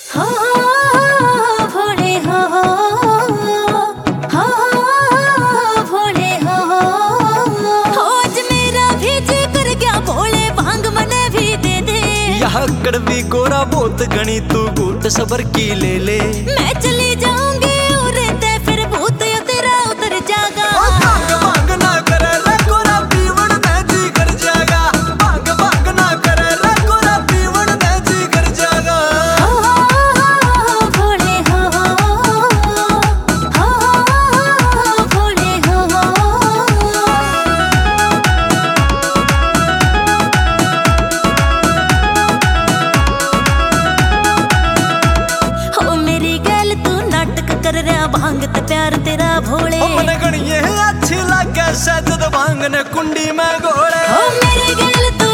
हो भोले हो भोले हो आज मेरा भी जी कर गया भोले भांग मने भी दे दे। यह कड़वी कोरा बहुत घनी तू घूट सबर की ले ले। मैं चली जाऊंगी और ते फिर भूत यो तेरा उतर जागा। भांग भांग ना करे रे कोरा पीवण में जी कर जागा। भांग भांग ना करे रे कोरा पीवण में जी कर जागा। भोले हो भोले हो मेरी गल तू नाटक कर रहा भांग ते प्यार तेरा भोले। ओ मन गणिए अच्छी लागे सद भांग ने कुंडी में घोले। हो मेरी गल तू